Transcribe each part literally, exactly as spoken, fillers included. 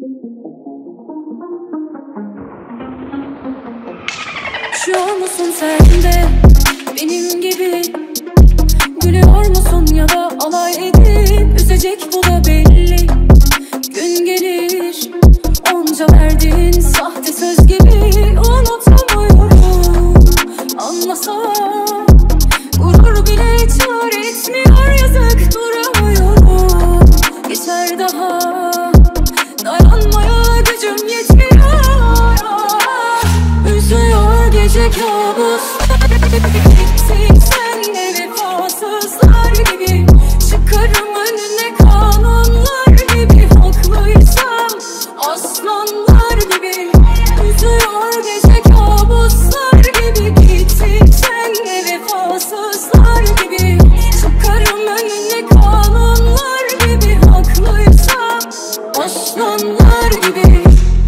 Üşüyor musun sen de benim gibi? Gülüyor musun ya da alay edip üzecek, bu da belli. Gün gelir onca verdiğin sahte söz gibi unutamıyorum. Anlasam gurur bile çare etmiyor, yazık duramıyorum. Geçer daha, dayanmaya gücüm yetmiyor. Üzüyor gece kabuslar gibi, sen de vefasızlar gibi. Çıkarım önüne kanunlar gibi, haklıysam aslanlar gibi. Üzüyor gece kabuslar gibi, gittik sen de vefasızlar gibi. Çıkarım önüne kanunlar gibi, haklıysam aslanlar gibi.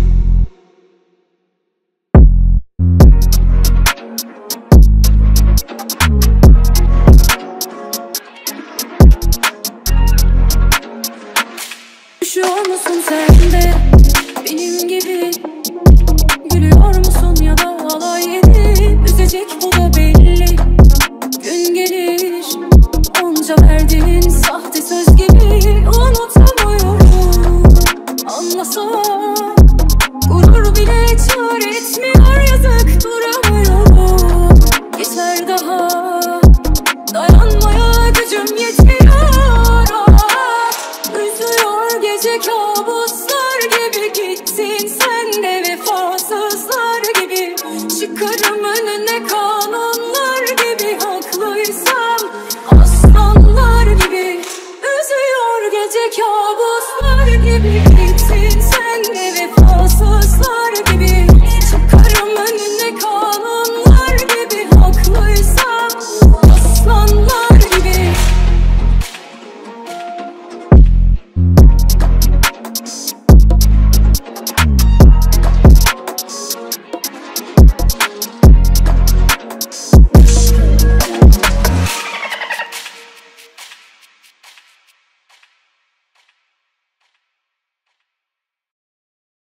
Üşüyor musun sen de benim gibi? Gülüyor musun ya da alay edip üzecek, bu da belli. Gün gelir onca verdiğin sahte söz gibi unutamıyorum. Anlasam gurur bile çare etmiyor, yazık duramıyorum. Geçer daha, dayanmaya gücüm yetmiyor. Üzüyor gece kabuslar